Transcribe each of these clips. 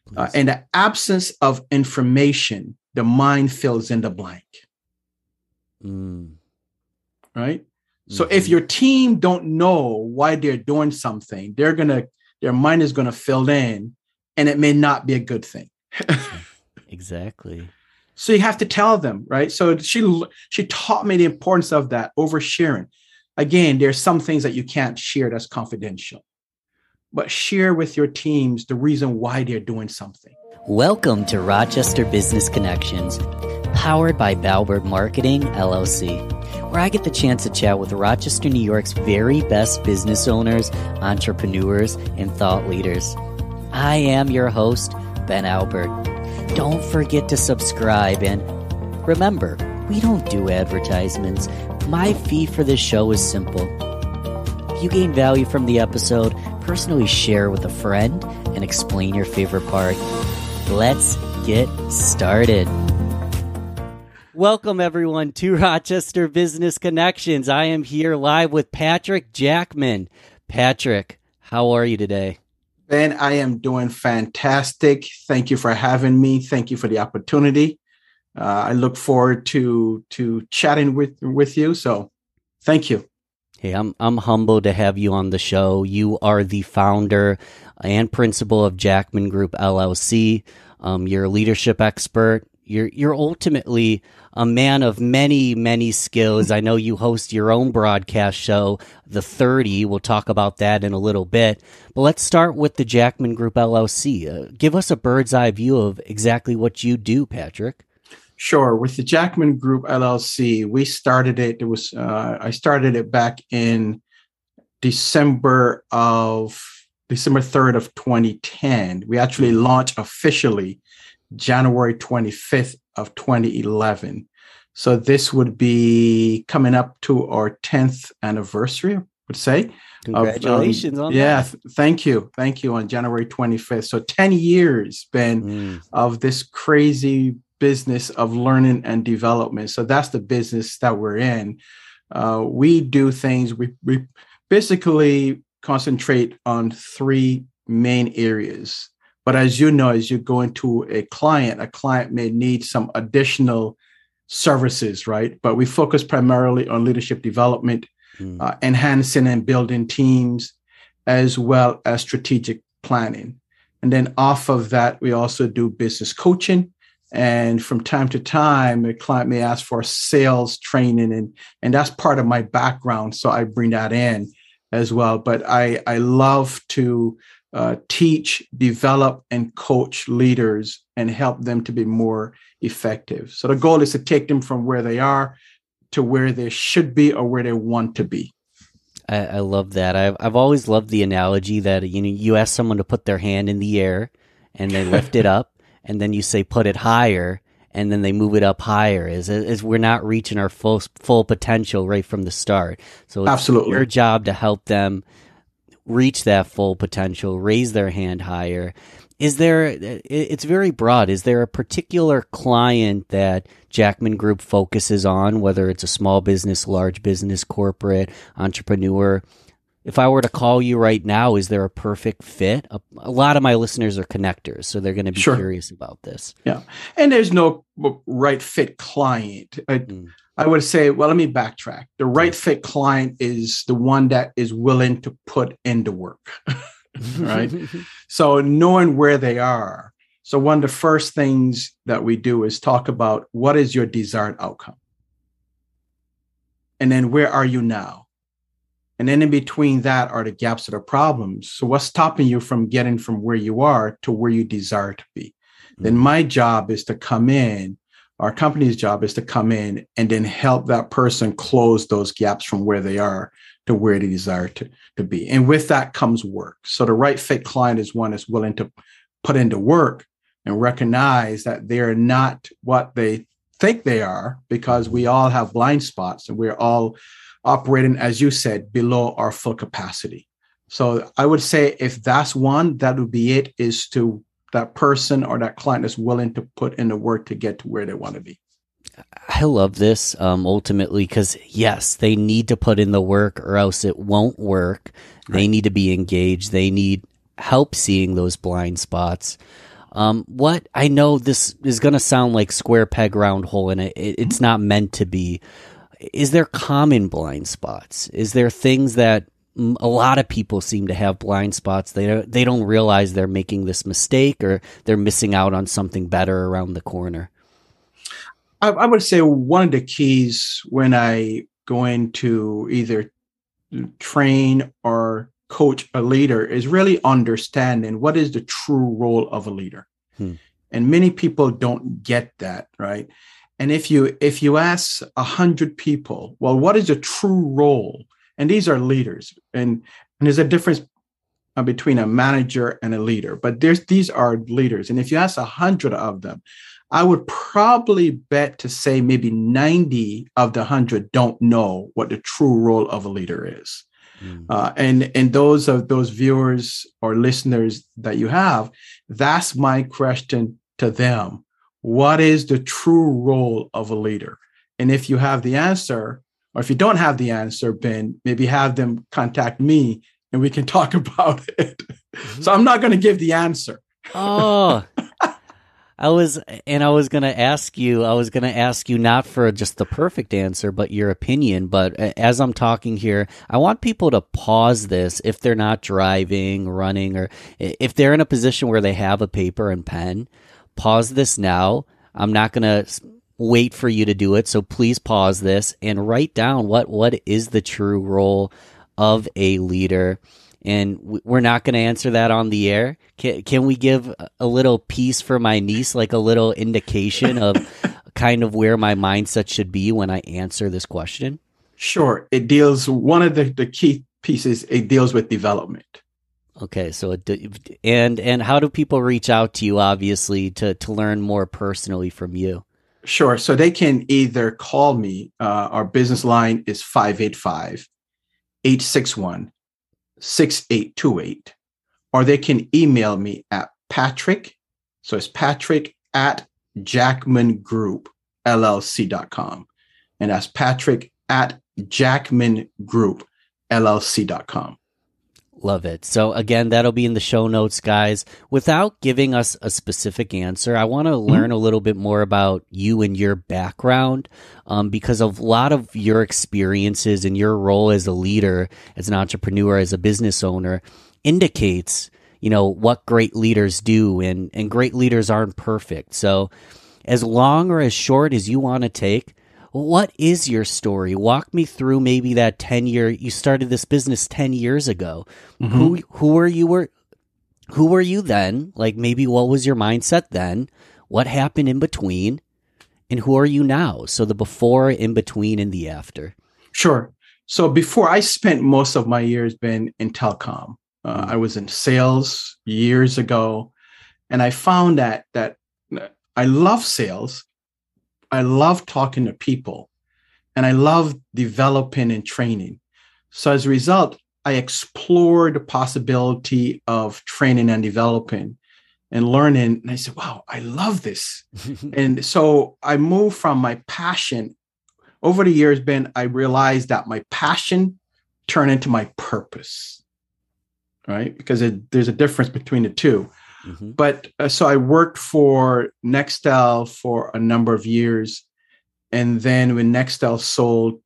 In the absence of information, the mind fills in the blank. Right? So if your team don't know why they're doing something, their mind is gonna fill in, and it may not be a good thing. Exactly. So you have to tell them, right? So she taught me the importance of that, oversharing. Again, there's some things that you can't share that's confidential, but share with your teams the reason why they're doing something. Welcome to Rochester Business Connections, powered by Balbert Marketing, LLC, where I get the chance to chat with Rochester, New York's very best business owners, entrepreneurs, and thought leaders. I am your host, Ben Albert. Don't forget to subscribe, and remember, we don't do advertisements. My fee for this show is simple. If you gain value from the episode, personally share with a friend and explain your favorite part. Let's get started. Welcome, everyone, to Rochester Business Connections. I am here live with Patrick Jackman. Patrick, how are you today? Ben, I am doing fantastic. Thank you for having me. Thank you for the opportunity. I look forward to chatting with you. So thank you. Hey, I'm humbled to have you on the show. You are the founder and principal of Jackman Group, LLC. You're a leadership expert. You're ultimately a man of many, many skills. I know you host your own broadcast show, The 30. We'll talk about that in a little bit. But let's start with the Jackman Group, LLC. Give us a bird's eye view of exactly what you do, Patrick. Sure. With the Jackman Group, LLC, we started it. I started it back in December 3rd of 2010. We actually launched officially January 25th of 2011. So this would be coming up to our 10th anniversary, I would say. Congratulations on that. Yeah, thank you. Thank you on January 25th. So 10 years, Ben, of this crazy business of learning and development. So that's the business that we're in. We do things, we basically concentrate on three main areas. But as you know, as you go into a client may need some additional services, right? But we focus primarily on leadership development, enhancing and building teams, as well as strategic planning. And then off of that, we also do business coaching. And from time to time, a client may ask for sales training, and that's part of my background. So I bring that in as well. But I love to teach, develop, and coach leaders and help them to be more effective. So the goal is to take them from where they are to where they should be or where they want to be. I love that. I've always loved the analogy that you ask someone to put their hand in the air and they lift it up, and then you say put it higher, and then they move it up higher. Is we're not reaching our full potential right from the start. So it's Absolutely your job to help them reach that full potential, raise their hand higher. It's very broad. Is there a particular client that Jackman Group focuses on, whether it's a small business, large business, corporate, entrepreneur? If I were to call you right now, is there a perfect fit? A lot of my listeners are connectors, so they're going to be curious about this. Yeah. And there's no right fit client. I would say, well, let me backtrack. The right fit client is the one that is willing to put in the work, right? So knowing where they are. So one of the first things that we do is talk about what is your desired outcome? And then where are you now? And then in between that are the gaps or the problems. So what's stopping you from getting from where you are to where you desire to be? Then my job is to come in, our company's job is to come in and then help that person close those gaps from where they are to where they desire to be. And with that comes work. So the right fit client is one that's willing to put into work and recognize that they're not what they think they are, because we all have blind spots and we're all operating, as you said, below our full capacity. So I would say if that's one, that would be it, is to that person or that client is willing to put in the work to get to where they want to be. I love this ultimately because, yes, they need to put in the work or else it won't work. Right. They need to be engaged. They need help seeing those blind spots. What I know this is going to sound like square peg round hole, and it's not meant to be. Is there common blind spots? Is there things that a lot of people seem to have blind spots? They don't realize they're making this mistake, or they're missing out on something better around the corner. I would say one of the keys when I go into either train or coach a leader is really understanding what is the true role of a leader. And many people don't get that, right? And if you ask 100 people, well, what is the true role? And these are leaders, and there's a difference between a manager and a leader, but these are leaders. And if you ask 100 of them, I would probably bet to say maybe 90 of the 100 don't know what the true role of a leader is. And those of those viewers or listeners that you have, that's my question to them. What is the true role of a leader? And if you have the answer, or if you don't have the answer, Ben, maybe have them contact me and we can talk about it. So I'm not going to give the answer. Oh, I was going to ask you not for just the perfect answer, but your opinion. But as I'm talking here, I want people to pause this if they're not driving, running, or if they're in a position where they have a paper and pen. Pause this now. I'm not going to wait for you to do it. So please pause this and write down what is the true role of a leader. And we're not going to answer that on the air. Can we give a little piece for my niece, like a little indication of kind of where my mindset should be when I answer this question? Sure. One of the key pieces, it deals with development. Okay. So, and how do people reach out to you, obviously, to learn more personally from you? Sure. So they can either call me. Our business line is 585-861-6828, or they can email me at Patrick. So it's Patrick at JackmanGroupLLC.com. And that's Patrick at JackmanGroupLLC.com. Love it. So again, that'll be in the show notes, guys. Without giving us a specific answer, I want to learn a little bit more about you and your background, because of a lot of your experiences and your role as a leader, as an entrepreneur, as a business owner, indicates, what great leaders do, and great leaders aren't perfect. So as long or as short as you want to take, what is your story? Walk me through maybe that 10-year, you started this business 10 years ago. Who were you then? Like, maybe what was your mindset then? What happened in between? And who are you now? So the before, in between, and the after. Sure. So before, I spent most of my years been in telecom. I was in sales years ago, and I found that I love sales. I love talking to people, and I love developing and training. So as a result, I explored the possibility of training and developing and learning. And I said, wow, I love this. And so I moved from my passion. Over the years, Ben, I realized that my passion turned into my purpose, right? Because there's a difference between the two. But so I worked for Nextel for a number of years. And then when Nextel sold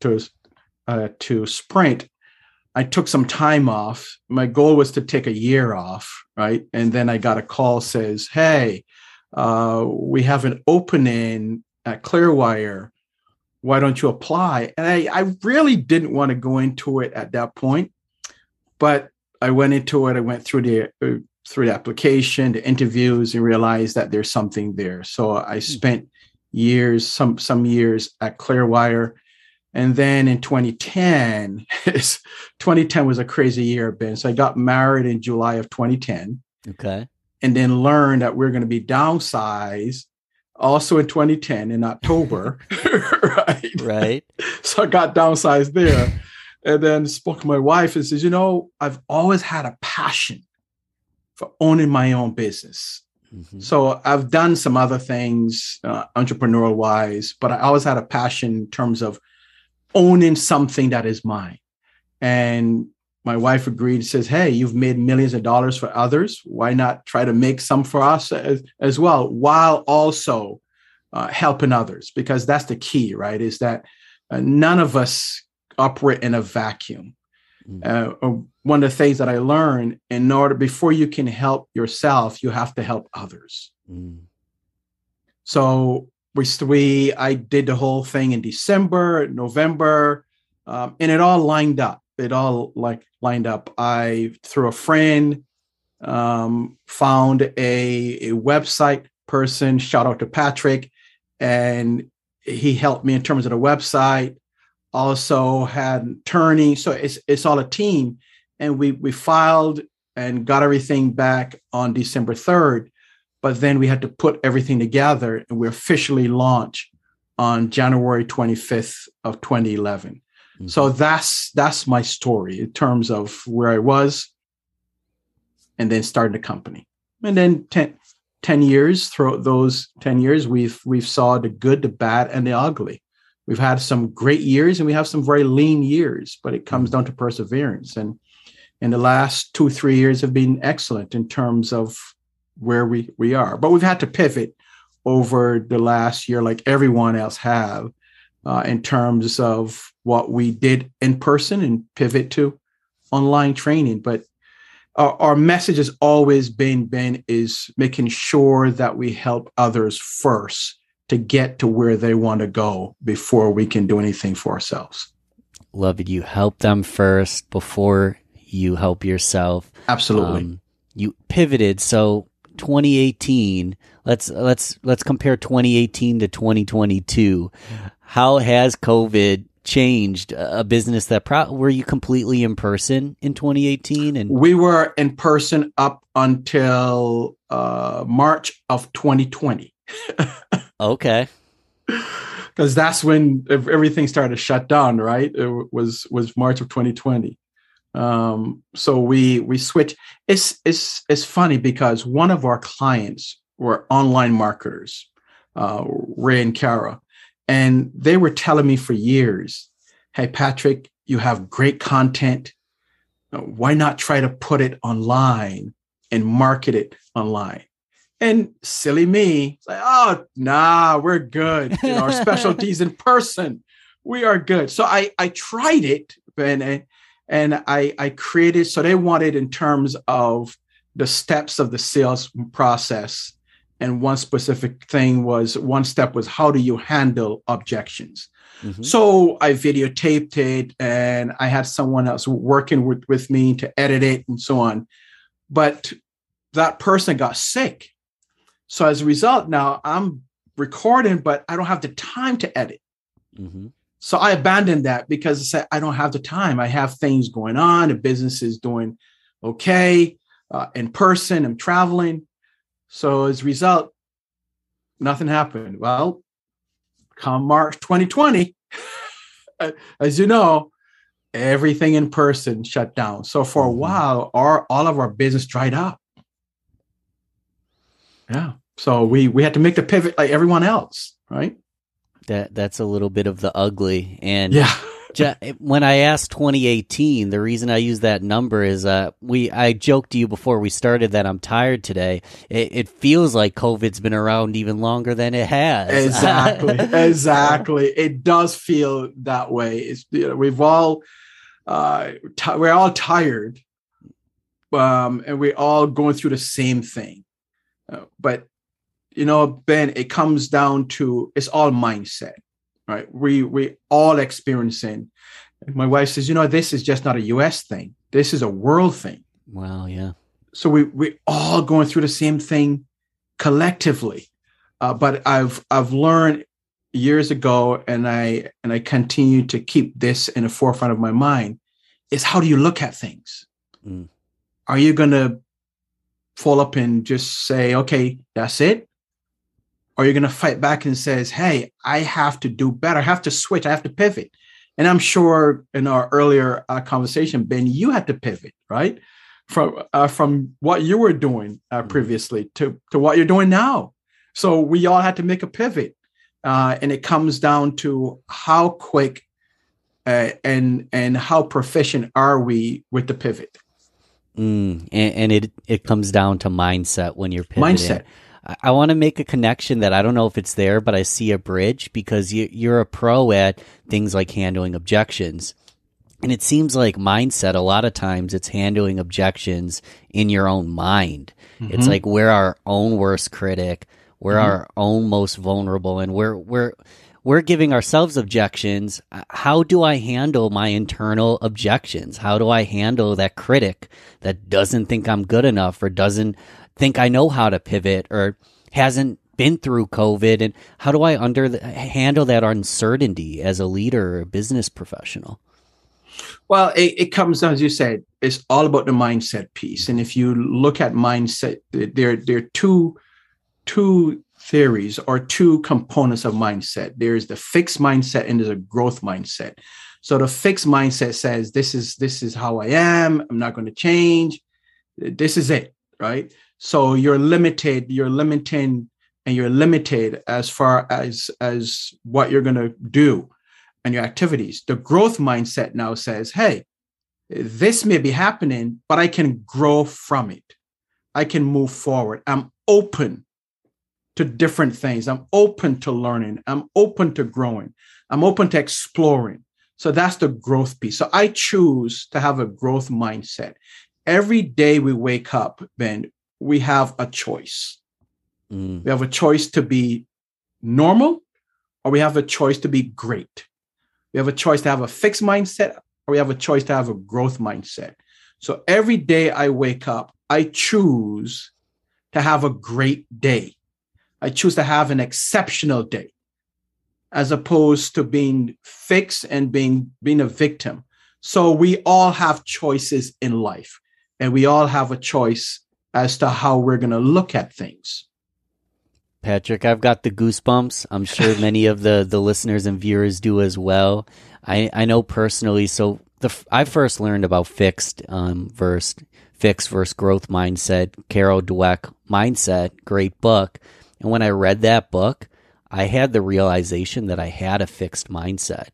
to Sprint, I took some time off. My goal was to take a year off, right? And then I got a call says, hey, we have an opening at Clearwire. Why don't you apply? And I really didn't want to go into it at that point, but I went into it. I went through the application, the interviews, and realized that there's something there. So I spent years, some years at Clearwire. And then in 2010 was a crazy year, Ben. So I got married in July of 2010. Okay. And then learned that we're going to be downsized also in 2010 in October. Right. So I got downsized there. And then spoke to my wife and says, I've always had a passion for owning my own business. So I've done some other things entrepreneurial wise, but I always had a passion in terms of owning something that is mine. And my wife agreed and says, hey, you've made millions of dollars for others. Why not try to make some for us as well, while also helping others? Because that's the key, right? Is that none of us operate in a vacuum. One of the things that I learned, before you can help yourself, you have to help others. So I did the whole thing in December, November, and it all lined up. Lined up. I, through a friend, found a website person, shout out to Patrick, and he helped me in terms of the website. Also had an attorney. So it's all a team. And we filed and got everything back on December 3rd. But then we had to put everything together, and we officially launched on January 25th of 2011. Mm-hmm. So that's my story in terms of where I was and then starting the company. And then 10 years, throughout those 10 years, we've saw the good, the bad, and the ugly. We've had some great years and we have some very lean years, but it comes down to perseverance. And in the last 2-3 years have been excellent in terms of where we are. But we've had to pivot over the last year, like everyone else have, in terms of what we did in person and pivot to online training. But our message has always been is making sure that we help others first to get to where they want to go before we can do anything for ourselves. Love it. You help them first before you help yourself. Absolutely. You pivoted. So 2018, let's compare 2018 to 2022. How has COVID changed a business that were you completely in person in 2018? And we were in person up until March of 2020. Okay. Because that's when everything started to shut down, right? It was March of 2020. So we switched. It's funny because one of our clients were online marketers, Ray and Kara, and they were telling me for years, hey, Patrick, you have great content. Why not try to put it online and market it online? And silly me, like, oh, nah, we're good. Our specialties in person, we are good. So I tried it, and I created. So they wanted in terms of the steps of the sales process. And one step was how do you handle objections? Mm-hmm. So I videotaped it, and I had someone else working with me to edit it and so on. But that person got sick. So as a result, now I'm recording, but I don't have the time to edit. Mm-hmm. So I abandoned that because I said, I don't have the time. I have things going on. The business is doing okay. In person, I'm traveling. So as a result, nothing happened. Well, come March 2020, as you know, everything in person shut down. So for a while, all of our business dried up. Yeah. So we had to make the pivot like everyone else, right? That's a little bit of the ugly. And yeah. When I asked 2018, the reason I use that number is I joked to you before we started that I'm tired today. It feels like COVID's been around even longer than it has. Exactly. It does feel that way. It's, we've all we're all tired, and we're all going through the same thing. But Ben, it comes down to it's all mindset. Right. We all experiencing. My wife says, this is just not a US thing. This is a world thing. Wow. Yeah. So we all going through the same thing collectively. But I've learned years ago, and I continue to keep this in the forefront of my mind, is how do you look at things? Mm. Are you going to fall up and just say, okay, that's it? Or you're going to fight back and says, hey, I have to do better. I have to switch. I have to pivot. And I'm sure in our earlier conversation, Ben, you had to pivot, right? From what you were doing previously to what you're doing now. So we all had to make a pivot. And it comes down to how quick and how proficient are we with the pivot? And it comes down to mindset when you're pivoting. Mindset. I want to make a connection that I don't know if it's there, but I see a bridge because you're a pro at things like handling objections. And it seems like mindset, a lot of times it's handling objections in your own mind. Mm-hmm. It's like we're our own worst critic. We're mm-hmm. our own most vulnerable, and we're giving ourselves objections. How do I handle my internal objections? How do I handle that critic that doesn't think I'm good enough or doesn't think I know how to pivot or hasn't been through COVID? And how do I handle that uncertainty as a leader or a business professional? Well, it comes, as you said, it's all about the mindset piece. And if you look at mindset, there are two theories or two components of mindset. There's the fixed mindset and there's a growth mindset. So the fixed mindset says, this is how I am. I'm not going to change. This is it, right? So you're limited, and you're limited as far as what you're going to do and your activities. The growth mindset now says, hey, this may be happening, but I can grow from it. I can move forward. I'm open to different things. I'm open to learning. I'm open to growing. I'm open to exploring. So that's the growth piece. So I choose to have a growth mindset. Every day we wake up, Ben, we have a choice. We have a choice to be normal, or we have a choice to be great. We have a choice to have a fixed mindset, or we have a choice to have a growth mindset. So every day I wake up, I choose to have a great day. I choose to have an exceptional day, as opposed to being fixed and being a victim. So we all have choices in life, and we all have a choice as to how we're going to look at things. Patrick, I've got the goosebumps. I'm sure many of the listeners and viewers do as well. I know personally. So I first learned about fixed versus growth mindset. Carol Dweck, Mindset, great book. And when I read that book, I had the realization that I had a fixed mindset.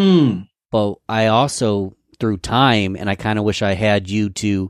But I also, through time, and I kind of wish I had you to,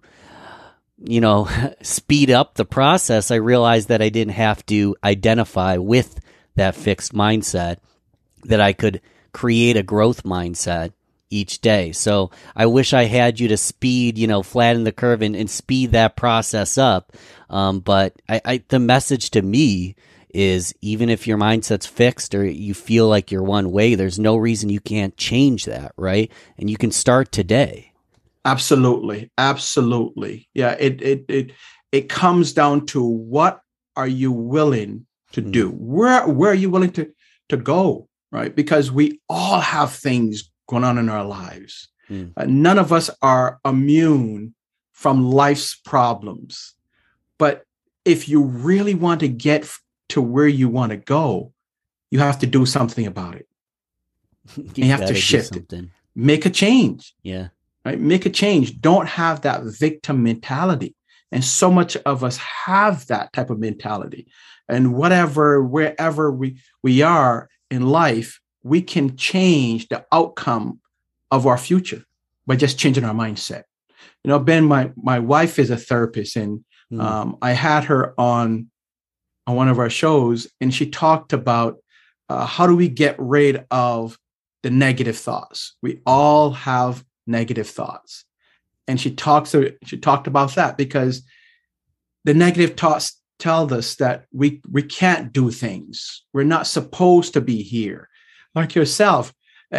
speed up the process, I realized that I didn't have to identify with that fixed mindset, that I could create a growth mindset each day. So I wish I had you to speed, flatten the curve and speed that process up. But the message to me is, even if your mindset's fixed or you feel like you're one way, there's no reason you can't change that, right? And you can start today. Absolutely. Yeah, it comes down to, what are you willing to do? Where are you willing to go, right? Because we all have things going on in our lives. None of us are immune from life's problems. But if you really want to get to where you want to go, you have to do something about it. You have to shift it. Make a change. Yeah. Right? Make a change. Don't have that victim mentality. And so much of us have that type of mentality. And wherever we are in life, we can change the outcome of our future by just changing our mindset. Ben, my wife is a therapist, and I had her on one of our shows, and she talked about how do we get rid of the negative thoughts. We all have negative thoughts. And she talked about that, because the negative thoughts tell us that we can't do things. We're not supposed to be here. Like yourself,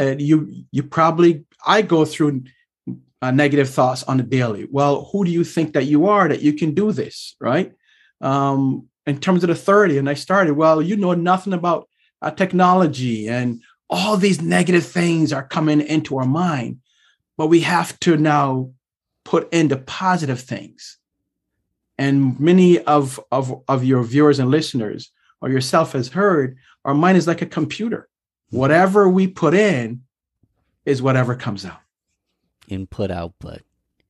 I go through negative thoughts on a daily. Well, who do you think that you are that you can do this, right? In terms of the 30, and I started, well, you know nothing about technology, and all these negative things are coming into our mind. But we have to now put in the positive things. And many of your viewers and listeners, or yourself, has heard, our mind is like a computer. Whatever we put in is whatever comes out. Input, output.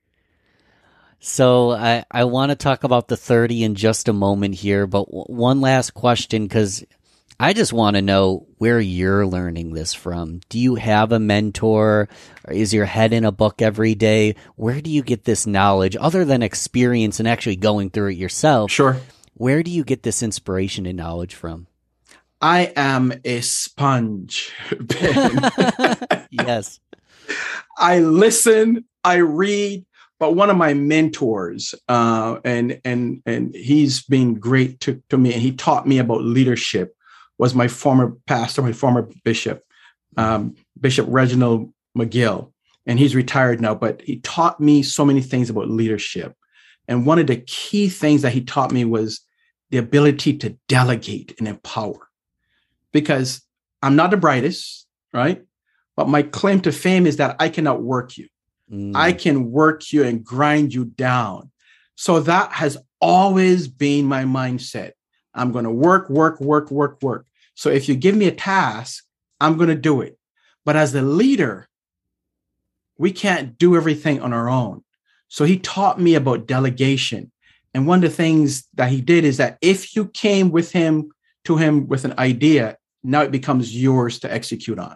So I want to talk about the 30 in just a moment here, but one last question, because I just want to know where you're learning this from. Do you have a mentor? Or is your head in a book every day? Where do you get this knowledge other than experience and actually going through it yourself? Sure. Where do you get this inspiration and knowledge from? I am a sponge, Ben. Yes. I listen, I read, but one of my mentors, and he's been great to me, and he taught me about leadership, was my former pastor, my former bishop, Bishop Reginald McGill, and he's retired now, but he taught me so many things about leadership. And one of the key things that he taught me was the ability to delegate and empower, because I'm not the brightest, right? But my claim to fame is that I can outwork you. I can work you and grind you down. So that has always been my mindset. I'm going to work. So if you give me a task, I'm going to do it. But as a leader, we can't do everything on our own. So he taught me about delegation. And one of the things that he did is that if you came to him with an idea, now it becomes yours to execute on.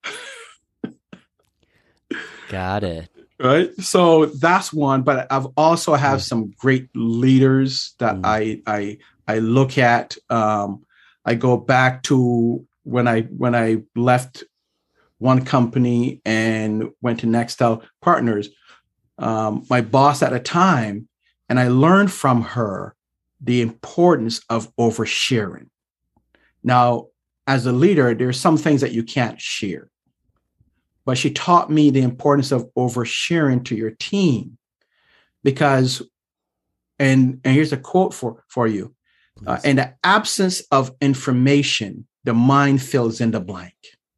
Got it. Right. So that's one. But I've also have some great leaders that I look at. I go back to when I left one company and went to Nextel Partners. My boss at a time, and I learned from her the importance of oversharing. Now, as a leader, there's some things that you can't share. But she taught me the importance of oversharing to your team, because, and here's a quote for you, in the absence of information, the mind fills in the blank.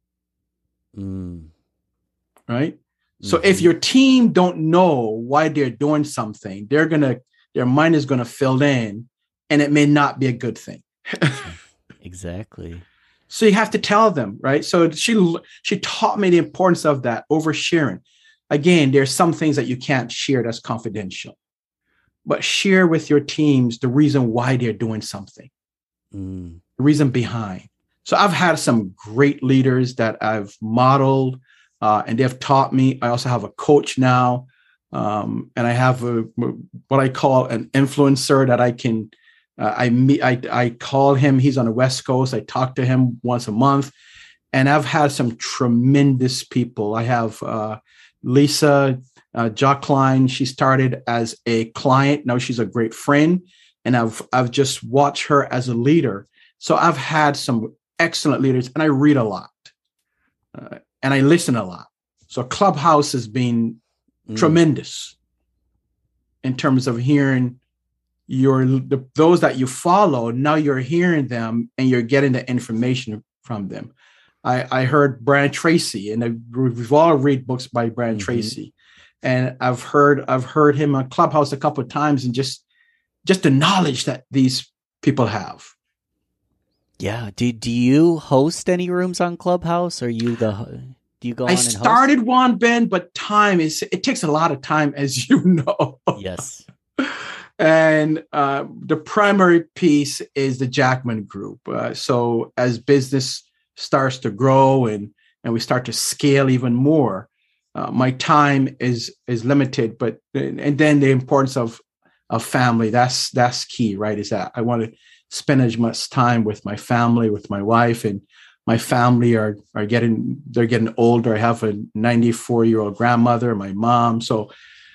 Right? So if your team don't know why they're doing something, their mind is going to fill in, and it may not be a good thing. Exactly. So you have to tell them, right? So she taught me the importance of that oversharing. Again, there's some things that you can't share that's confidential, but share with your teams the reason why they're doing something, the reason behind. So I've had some great leaders that I've modeled, and they've taught me. I also have a coach now, and I have what I call an influencer that I can. I call him. He's on the West Coast. I talk to him once a month, and I've had some tremendous people. I have Lisa Jockline. She started as a client. Now she's a great friend, and I've just watched her as a leader. So I've had some excellent leaders, and I read a lot, and I listen a lot. So Clubhouse has been tremendous in terms of hearing those that you follow. Now you're hearing them and you're getting the information from them. I heard Brian Tracy, and we've all read books by Brian Tracy, and I've heard him on Clubhouse a couple of times, and just the knowledge that these people have. Yeah. Do you host any rooms on Clubhouse? Or do you go on and host? I started one, Ben, but it takes a lot of time, as you know. Yes. And the primary piece is the Jackman Group. So as business starts to grow and we start to scale even more, my time is limited. And then the importance of family, that's key, right? Is that I want to spend as much time with my family, with my wife, and my family are getting older. I have a 94-year-old grandmother, my mom. So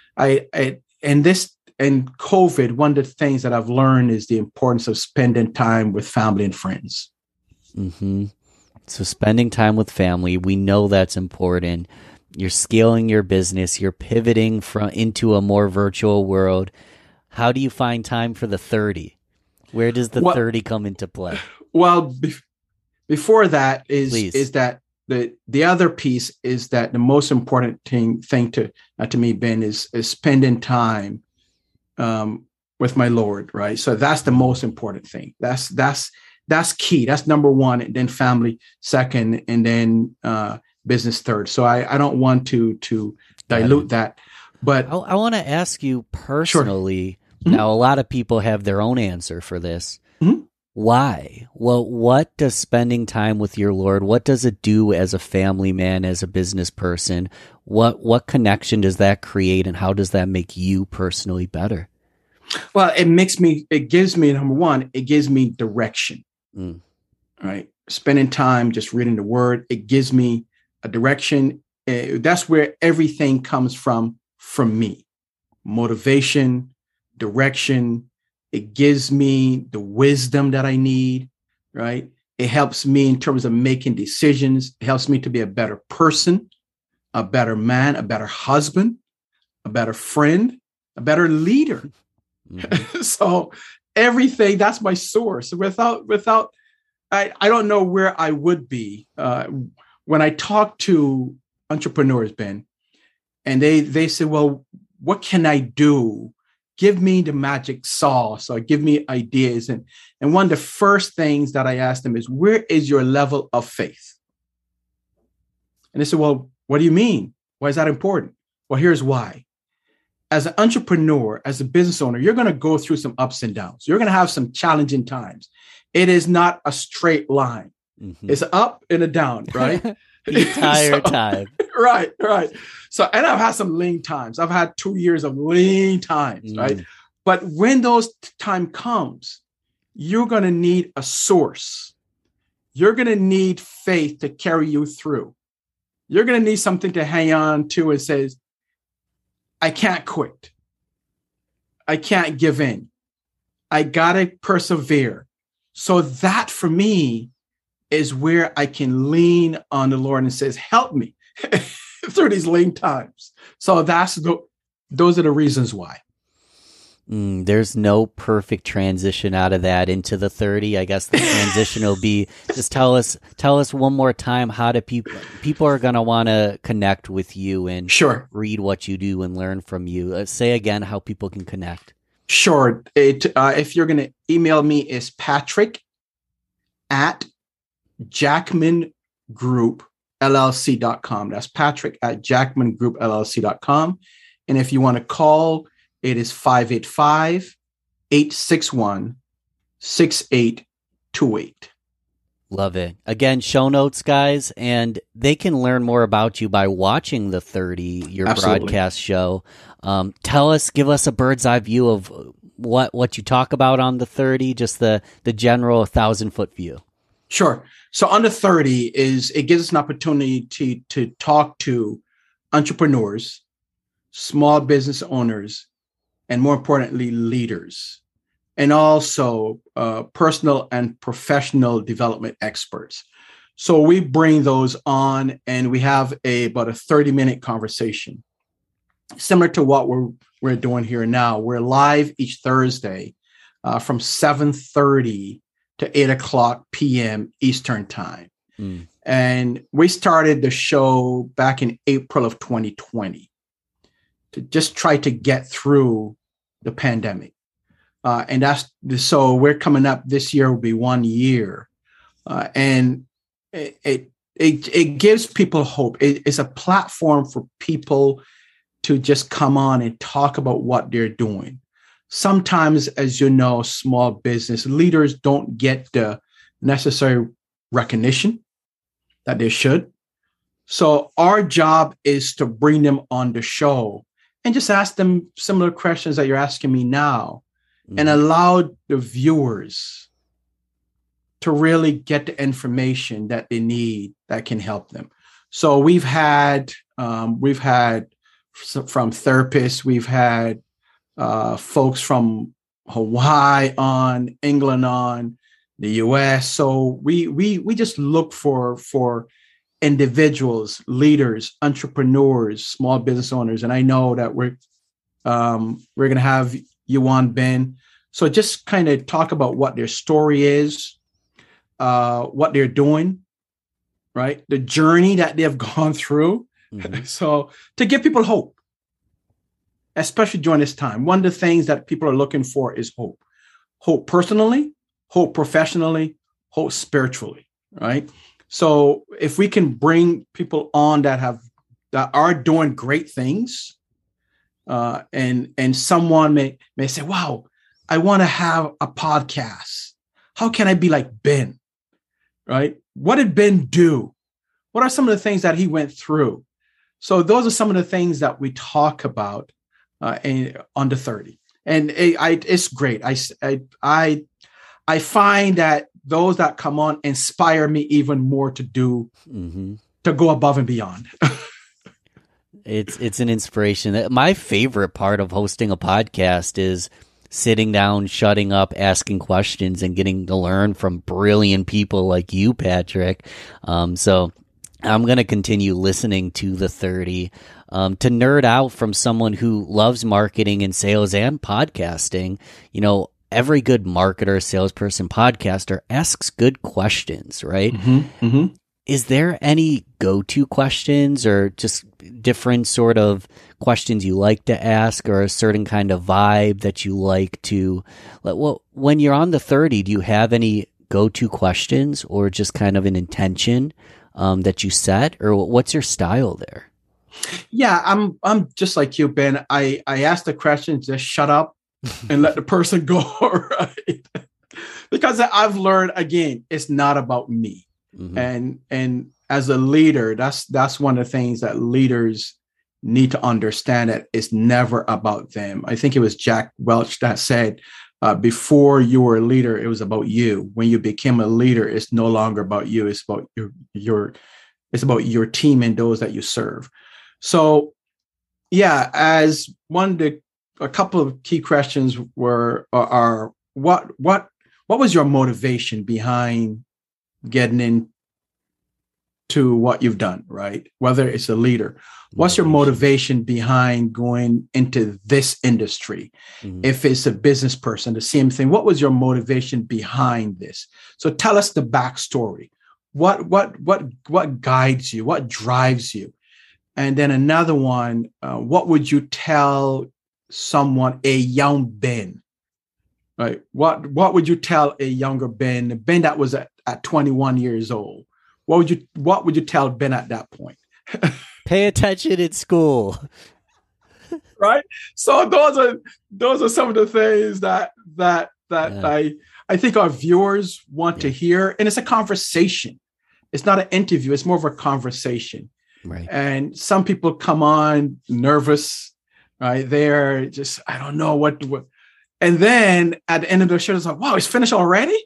and COVID, one of the things that I've learned is the importance of spending time with family and friends. So spending time with family, we know that's important. You're scaling your business. You're pivoting into a more virtual world. How do you find time for the 30? Where does the 30 come into play? Well, before that is that the other piece is that the most important thing to me, Ben, is spending time with my Lord, right? So that's the most important thing. That's key. That's number one, and then family second, and then business third. So I don't want to dilute that. But I want to ask you personally. Sure. Now, a lot of people have their own answer for this. Why Well, what does spending time with your Lord, what does it do as a family man, as a business person? What connection does that create, and how does that make you personally better? Well, it gives me, number one, it gives me direction, right? Spending time just reading the word, it gives me a direction. That's where everything comes from me. Motivation, direction. It gives me the wisdom that I need, right? It helps me in terms of making decisions. It helps me to be a better person, a better man, a better husband, a better friend, a better leader. Mm-hmm. So everything, that's my source. Without, I don't know where I would be. When I talk to entrepreneurs, Ben, and they say, well, what can I do? Give me the magic sauce, or give me ideas. And one of the first things that I ask them is, where is your level of faith? And they say, well, what do you mean? Why is that important? Well, here's why. As an entrepreneur, as a business owner, you're going to go through some ups and downs. You're going to have some challenging times. It is not a straight line. Mm-hmm. It's up and a down, right? The entire time. Right. So, and I've had some lean times. I've had 2 years of lean times, right? But when those time comes, you're going to need a source. You're going to need faith to carry you through. You're going to need something to hang on to and says, I can't quit. I can't give in. I got to persevere. So that for me is where I can lean on the Lord and says, help me through these lean times. So those are the reasons why. There's no perfect transition out of that into the 30. I guess the transition will be, just tell us one more time, how do people are going to want to connect with you and read what you do and learn from you. Say again how people can connect. Sure. If you're going to email me, is Patrick@JackmanGroupLLC.com. That's Patrick@JackmanGroupLLC.com. And if you want to call, it is 585-861-6828. Love it. Again, show notes, guys, and they can learn more about you by watching the 30, your Absolutely. Broadcast show. Give us a bird's eye view of what you talk about on the 30, just the general 1,000-foot view. Sure. So on the 30 it gives us an opportunity to talk to entrepreneurs, small business owners, and more importantly, leaders, and also personal and professional development experts. So we bring those on and we have about a 30-minute conversation, similar to what we're doing here now. We're live each Thursday from 7:30 to 8:00 p.m. Eastern time. And we started the show back in April of 2020 to just try to get through the pandemic. And so we're coming up this year will be 1 year. And it gives people hope. It's a platform for people to just come on and talk about what they're doing. Sometimes, as you know, small business leaders don't get the necessary recognition that they should. So our job is to bring them on the show and just ask them similar questions that you're asking me now, and allow the viewers to really get the information that they need that can help them. So we've had from therapists, we've had folks from Hawaii on, England on, the US. So we just look for individuals, leaders, entrepreneurs, small business owners. And I know that we're going to have you on, Ben. So just kind of talk about what their story is, what they're doing, right? The journey that they have gone through. So to give people hope, especially during this time. One of the things that people are looking for is hope. Hope personally, hope professionally, hope spiritually, right? So if we can bring people on that are doing great things, and someone may say, wow, I want to have a podcast. How can I be like Ben? Right? What did Ben do? What are some of the things that he went through? So those are some of the things that we talk about under 30. And it's great. I find that those that come on inspire me even more to do, to go above and beyond. It's an inspiration. My favorite part of hosting a podcast is sitting down, shutting up, asking questions, and getting to learn from brilliant people like you, Patrick. So I'm going to continue listening to the 30 to nerd out from someone who loves marketing and sales and podcasting. You know, every good marketer, salesperson, podcaster asks good questions, right? Is there any go-to questions or just different sort of questions you like to ask, or a certain kind of vibe that you like to, well, when you're on the 30, do you have any go-to questions or just kind of an intention that you set, or what's your style there? Yeah, I'm just like you, Ben. I ask the questions, just shut up and let the person go, right? Because I've learned, again, it's not about me. And as a leader, that's one of the things that leaders need to understand, that it's never about them. I think it was Jack Welch that said, before you were a leader, it was about you. When you became a leader, it's no longer about you. It's about it's about your team and those that you serve. So, yeah, as a couple of key questions are what was your motivation behind getting into what you've done, right? Whether it's a leader, what's your motivation behind going into this industry? If it's a business person, the same thing. What was your motivation behind this? So tell us the backstory. What guides you? What drives you? And then another one, what would you tell someone, a young Ben, right? What would you tell a younger Ben that was at 21 years old? What would you tell Ben at that point? Pay attention in school. Right? So those are some of the things that I think our viewers want to hear. And it's a conversation. It's not an interview. It's more of a conversation. Right. And some people come on nervous, right? They're just, I don't know what. And then at the end of the show, it's like, wow, it's finished already?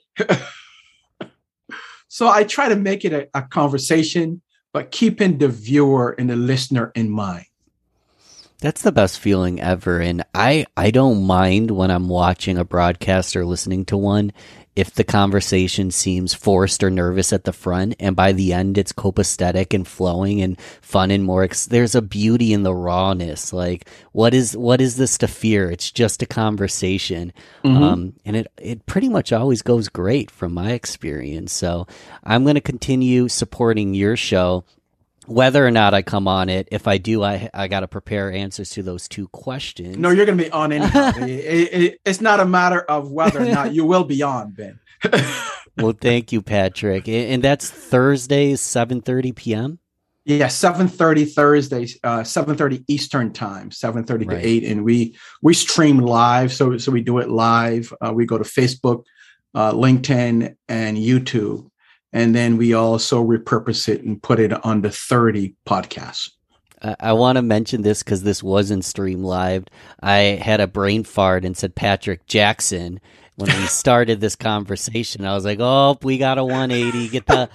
So I try to make it a conversation, but keeping the viewer and the listener in mind. That's the best feeling ever. And I don't mind when I'm watching a broadcast or listening to one if the conversation seems forced or nervous at the front, and by the end it's copacetic and flowing and fun and more. There's a beauty in the rawness. Like, what is this to fear? It's just a conversation. And it pretty much always goes great from my experience. So I'm going to continue supporting your show. Whether or not I come on it, if I do, I got to prepare answers to those two questions. No, you're going to be on anyhow. It's not a matter of whether or not. You will be on, Ben. Well, thank you, Patrick. And that's Thursdays, 7:30 p.m.? Yeah, 7:30 Thursdays, 7:30 Eastern time, 7:30 to 8. And we stream live. So we do it live. We go to Facebook, LinkedIn, and YouTube. And then we also repurpose it and put it on the 30 podcast. I want to mention this because this wasn't streamed live. I had a brain fart and said Patrick Jackson when we started this conversation. I was like, "Oh, we got a 180. Get the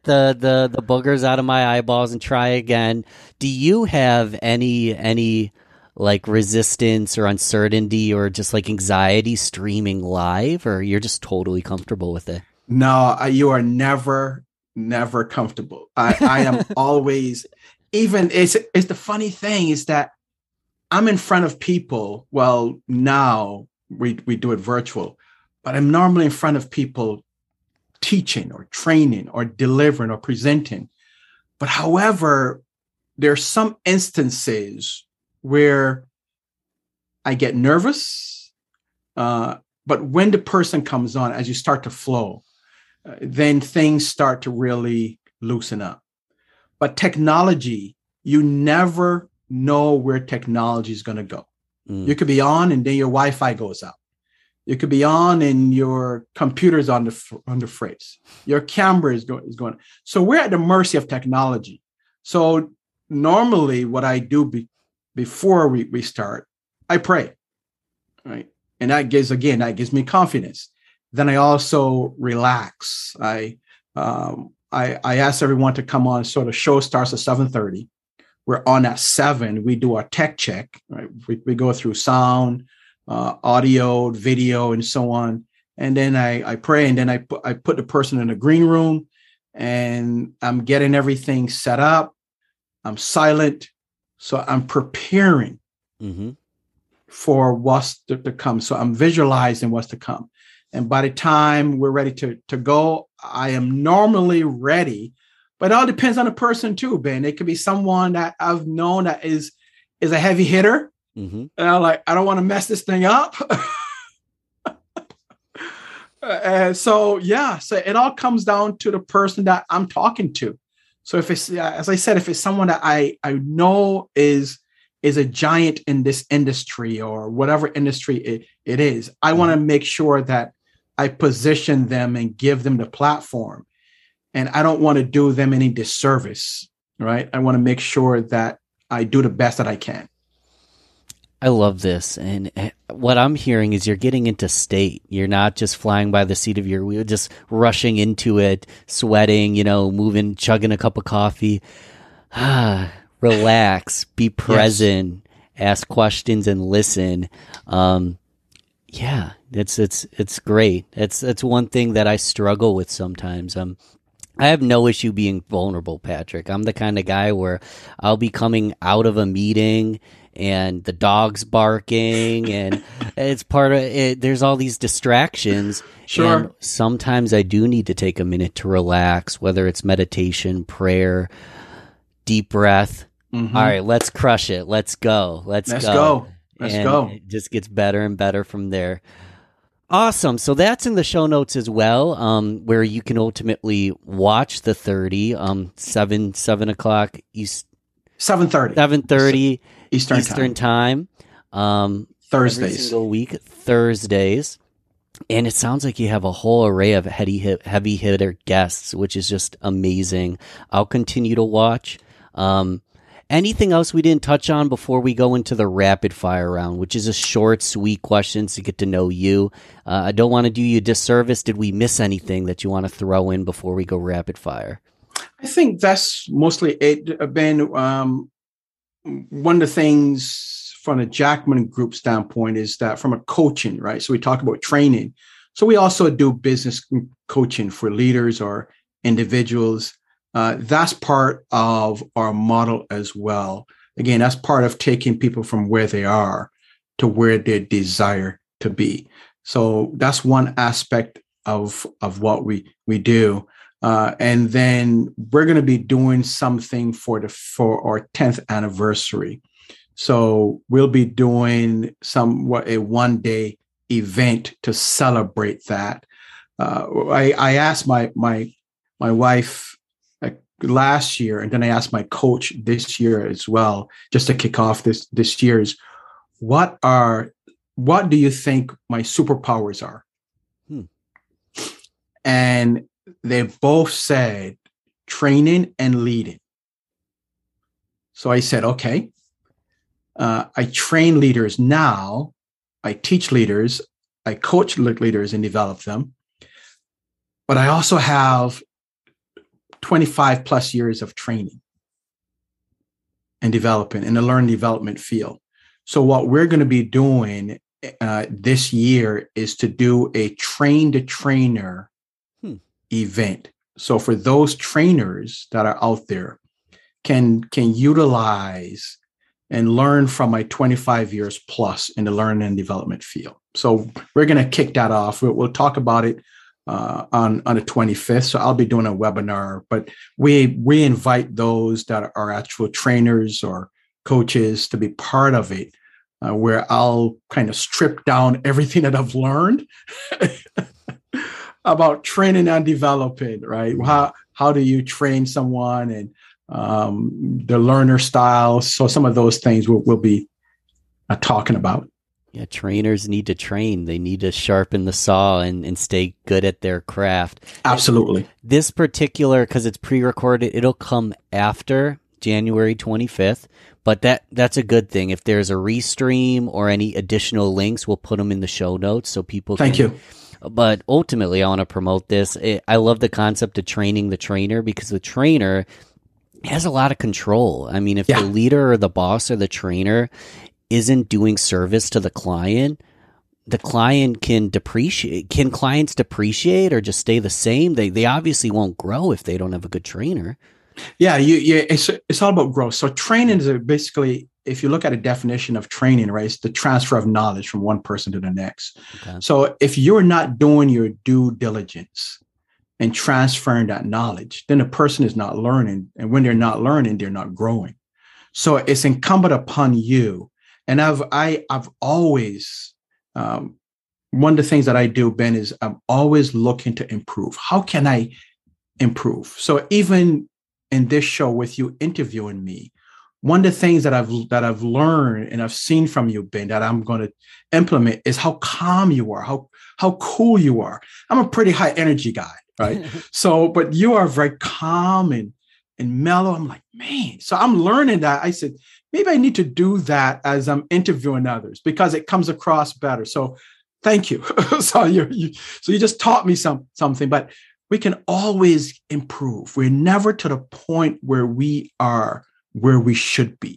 boogers out of my eyeballs and try again." Do you have any like resistance or uncertainty or just like anxiety streaming live, or you're just totally comfortable with it? No, you are never comfortable. I am always, even it's the funny thing is that I'm in front of people. Well, now we do it virtual, but I'm normally in front of people teaching or training or delivering or presenting. But however, there's some instances where I get nervous. But when the person comes on, as you start to flow, then things start to really loosen up. But technology, you never know where technology is going to go. You could be on and then your Wi-Fi goes out. You could be on and your computer's on the fritz. Your camera is going. So we're at the mercy of technology. So normally what I do before we start, I pray, right? And that gives me confidence. Then I also relax. I ask everyone to come on. So the show starts at 7:30. We're on at 7. We do our tech check, right? We go through sound, audio, video, and so on. And then I pray, and then I put the person in the green room, and I'm getting everything set up. I'm silent. So I'm preparing for what's to come. So I'm visualizing what's to come. And by the time we're ready to go, I am normally ready. But it all depends on the person too, Ben. It could be someone that I've known that is a heavy hitter. And I'm like, I don't want to mess this thing up. So it all comes down to the person that I'm talking to. So if it's, as I said, if it's someone that I know is a giant in this industry or whatever industry it is, I want to make sure that I position them and give them the platform. And I don't want to do them any disservice, right? I want to make sure that I do the best that I can. I love this. And what I'm hearing is you're getting into state. You're not just flying by the seat of your wheel, just rushing into it, sweating, moving, chugging a cup of coffee. Relax, be present, ask questions and listen. It's great. It's one thing that I struggle with sometimes. I have no issue being vulnerable, Patrick. I'm the kind of guy where I'll be coming out of a meeting and the dog's barking and it's part of it. There's all these distractions. Sure. And sometimes I do need to take a minute to relax, whether it's meditation, prayer, deep breath. All right, let's crush it. Let's go. Let's go. It just gets better and better from there. Awesome. So that's in the show notes as well, where you can ultimately watch the 30, 7 o'clock East. 7:30 Eastern time. Thursdays. Every single week, Thursdays. And it sounds like you have a whole array of heavy hitter guests, which is just amazing. I'll continue to watch. Anything else we didn't touch on before we go into the rapid fire round, which is a short, sweet questions to get to know you? I don't want to do you a disservice. Did we miss anything that you want to throw in before we go rapid fire? I think that's mostly it, Ben. One of the things from a Jackman Group standpoint is that from a coaching, right? So we talk about training. So we also do business coaching for leaders or individuals. That's part of our model as well. Again, that's part of taking people from where they are to where they desire to be. So that's one aspect of what we do. And then we're going to be doing something for our 10th anniversary. So we'll be doing a one-day event to celebrate that. I asked my wife last year, and then I asked my coach this year as well, just to kick off this year's, what do you think my superpowers are? And they both said training and leading. So I said, okay, I train leaders now, I teach leaders, I coach leaders and develop them, but I also have 25 plus years of training and development in the learning development field. So what we're going to be doing this year is to do a train to trainer event. So for those trainers that are out there can utilize and learn from my 25 years plus in the learning and development field. So we're going to kick that off. We'll talk about it on the 25th. So I'll be doing a webinar, but we invite those that are actual trainers or coaches to be part of it, where I'll kind of strip down everything that I've learned about training and developing, right? How do you train someone and the learner style? So some of those things we'll be talking about. Yeah, trainers need to train. They need to sharpen the saw and stay good at their craft. Absolutely. This particular, because it's pre-recorded, it'll come after January 25th, but that's a good thing. If there's a restream or any additional links, we'll put them in the show notes so people Thank you. But ultimately, I want to promote this. I love the concept of training the trainer, because the trainer has a lot of control. I mean, if the leader or the boss or the trainer isn't doing service to the client can depreciate. Can clients depreciate or just stay the same? They obviously won't grow if they don't have a good trainer. Yeah, it's all about growth. So training is basically, if you look at a definition of training, right, it's the transfer of knowledge from one person to the next. Okay. So if you're not doing your due diligence and transferring that knowledge, then the person is not learning. And when they're not learning, they're not growing. So it's incumbent upon you. And I've always, one of the things that I do, Ben, is I'm always looking to improve. How can I improve? So even in this show with you interviewing me, one of the things that I've learned and I've seen from you, Ben, that I'm going to implement is how calm you are, how cool you are. I'm a pretty high energy guy, right? So, but you are very calm and mellow. I'm like, man. So I'm learning that. I said, maybe I need to do that as I'm interviewing others because it comes across better. So thank you. So you just taught me something, but we can always improve. We're never to the point where we are where we should be.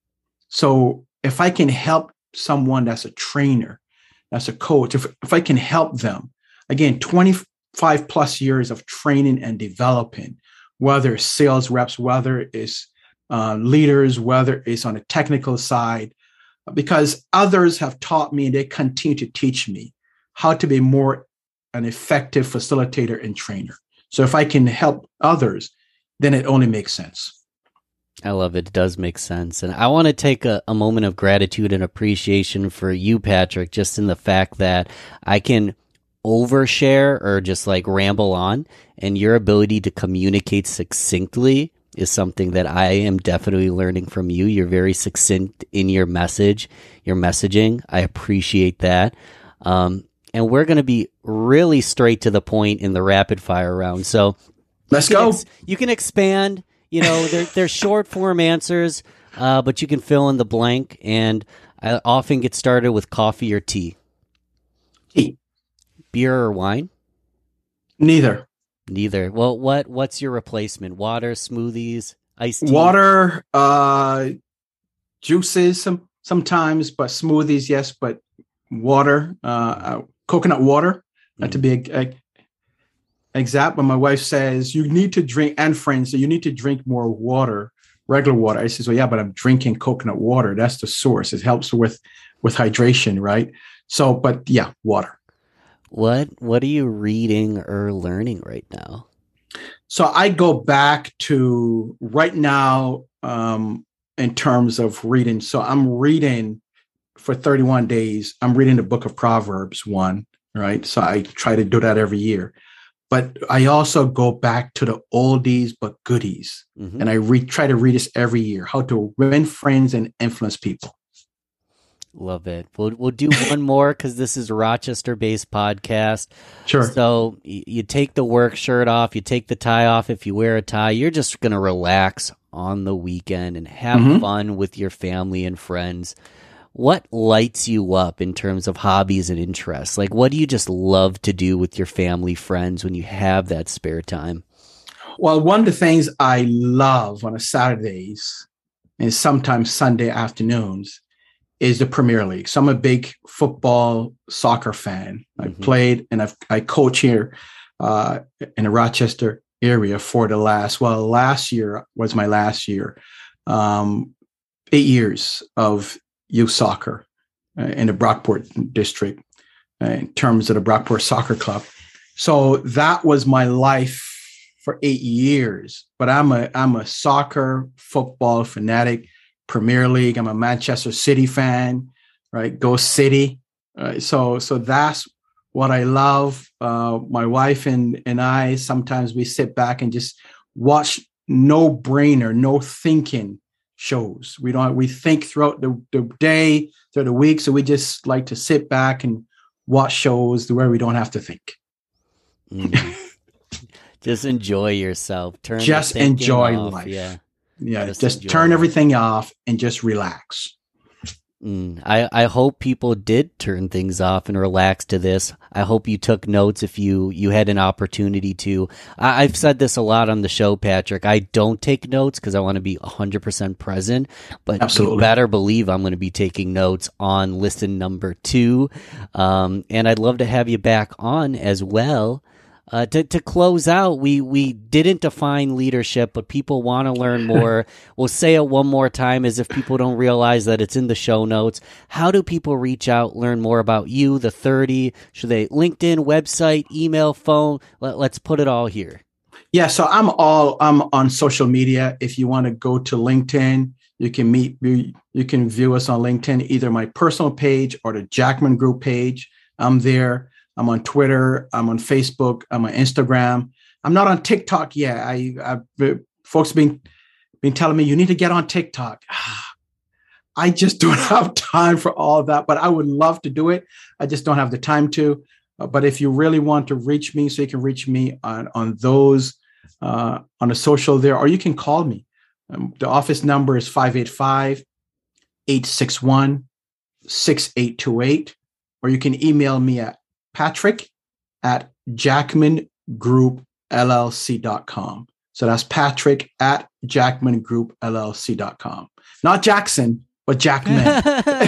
So if I can help someone that's a trainer, that's a coach, if I can help them, again, 25 plus years of training and developing, whether it's sales reps, whether it's leaders, whether it's on the technical side, because others have taught me and they continue to teach me how to be more an effective facilitator and trainer. So if I can help others, then it only makes sense. I love it. It does make sense. And I want to take a moment of gratitude and appreciation for you, Patrick, just in the fact that I can overshare or just like ramble on, and your ability to communicate succinctly is something that I am definitely learning from you. You're very succinct in your messaging. I appreciate that. And we're going to be really straight to the point in the rapid fire round. So let's go. You can expand. You know, they're short form answers, but you can fill in the blank. And I often get started with coffee or tea. Tea. Beer or wine? Neither. Well, what's your replacement? Water, smoothies, iced tea? Water, juices sometimes, but smoothies, yes. But water, coconut water, not to be exact. But my wife says you need to drink, and friends, so you need to drink more water, regular water. I says, well, yeah, but I'm drinking coconut water. That's the source. It helps with hydration, right? So, but yeah, water. What are you reading or learning right now? So I go back to right now in terms of reading. So I'm reading for 31 days. I'm reading the book of Proverbs 1, right? So I try to do that every year. But I also go back to the oldies but goodies. Mm-hmm. And I try to read this every year, how to win friends and influence people. Love it. We'll do one more because this is a Rochester-based podcast. Sure. So you take the work shirt off, you take the tie off. If you wear a tie, you're just going to relax on the weekend and have fun with your family and friends. What lights you up in terms of hobbies and interests? Like, what do you just love to do with your family, friends when you have that spare time? Well, one of the things I love on a Saturdays and sometimes Sunday afternoons is the Premier League. So I'm a big football, soccer fan. I played and I coach here in the Rochester area for last year was my last year. 8 years of youth soccer in the Brockport district in terms of the Brockport Soccer Club. So that was my life for 8 years. But I'm a soccer, football fanatic. Premier League. I'm a Manchester City fan, right? Go City. So that's what I love. My wife and I, sometimes we sit back and just watch no brainer, no thinking shows. We think throughout the day, through the week. So we just like to sit back and watch shows where we don't have to think. Just enjoy yourself. Just enjoy life. Yeah. Just turn everything off and just relax. I hope people did turn things off and relax to this. I hope you took notes if you had an opportunity to. I've said this a lot on the show, Patrick. I don't take notes because I want to be 100% present, but Absolutely. You better believe I'm going to be taking notes on listen number 2. And I'd love to have you back on as well. To close out, we didn't define leadership, but people want to learn more. We'll say it one more time as if people don't realize that it's in the show notes. How do people reach out, learn more about you, the 30? Should they LinkedIn, website, email, phone? Let's put it all here. Yeah, so I'm on social media. If you want to go to LinkedIn, you can you can view us on LinkedIn, either my personal page or the Jackman Group page. I'm there. I'm on Twitter. I'm on Facebook. I'm on Instagram. I'm not on TikTok yet. Folks been telling me you need to get on TikTok. I just don't have time for all of that, but I would love to do it. I just don't have the time to. But if you really want to reach me, so you can reach me on those on the social there, or you can call me. The office number is 585-861-6828, or you can email me at patrick@jackmangroupllc.com. So that's patrick@jackmangroupllc.com. Not Jackson, but Jackman.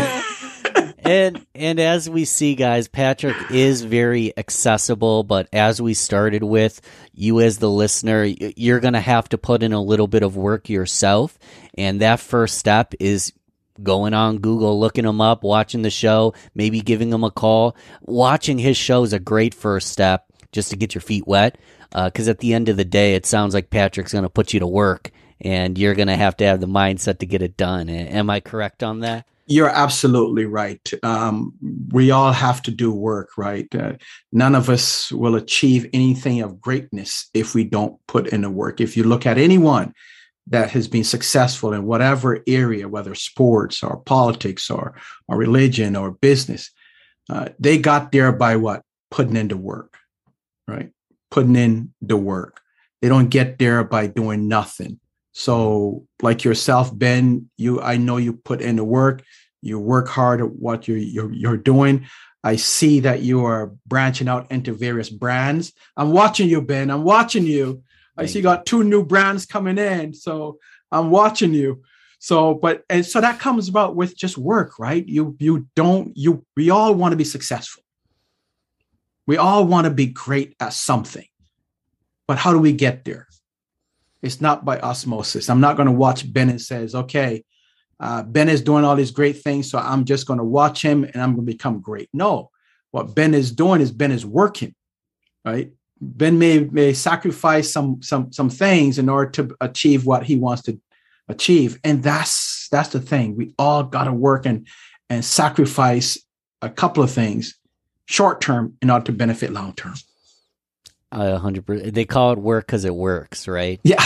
And as we see, guys, Patrick is very accessible, but as we started with, you as the listener, you're going to have to put in a little bit of work yourself. And that first step is going on Google, looking him up, watching the show, maybe giving him a call. Watching his show is a great first step just to get your feet wet, because at the end of the day, it sounds like Patrick's going to put you to work, and you're going to have the mindset to get it done. Am I correct on that? You're absolutely right. We all have to do work, right? None of us will achieve anything of greatness if we don't put in the work. If you look at anyone that has been successful in whatever area, whether sports or politics or religion or business, they got there by what? Putting in the work, right? Putting in the work. They don't get there by doing nothing. So like yourself, Ben, I know you put in the work. You work hard at what you're doing. I see that you are branching out into various brands. I'm watching you, Ben. I'm watching you. I see you got 2 new brands coming in, so I'm watching you. So that comes about with just work, right? We all want to be successful. We all want to be great at something, but how do we get there? It's not by osmosis. I'm not going to watch Ben and says, okay, Ben is doing all these great things, so I'm just going to watch him and I'm going to become great. No, what Ben is doing is Ben is working, right? Ben may sacrifice some things in order to achieve what he wants to achieve. And that's the thing. We all got to work and sacrifice a couple of things short term in order to benefit long term. 100%. They call it work because it works, right? Yeah.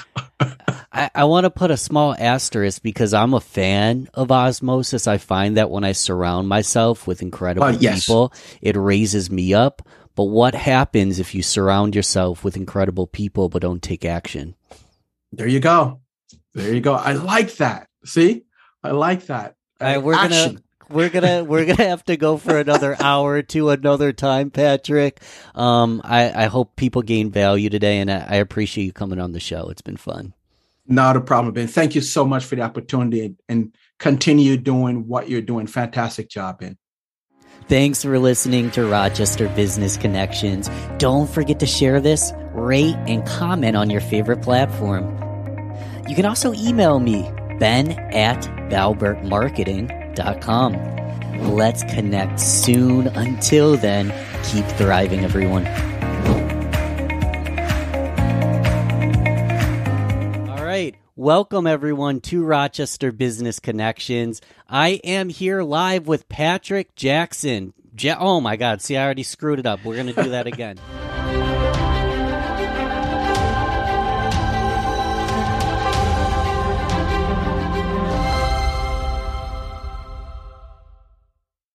I want to put a small asterisk because I'm a fan of osmosis. I find that when I surround myself with incredible people, it raises me up. But what happens if you surround yourself with incredible people but don't take action? There you go. I like that. See? I like that. We're gonna have to go for another hour to another time, Patrick. I hope people gain value today, and I appreciate you coming on the show. It's been fun. Not a problem, Ben. Thank you so much for the opportunity, and continue doing what you're doing. Fantastic job, Ben. Thanks for listening to Rochester Business Connections. Don't forget to share this, rate, and comment on your favorite platform. You can also email me, ben@valbertmarketing.com. Let's connect soon. Until then, keep thriving, everyone. All right. Welcome, everyone, to Rochester Business Connections. I am here live with Patrick Jackson. Oh, my God. See, I already screwed it up. We're going to do that again.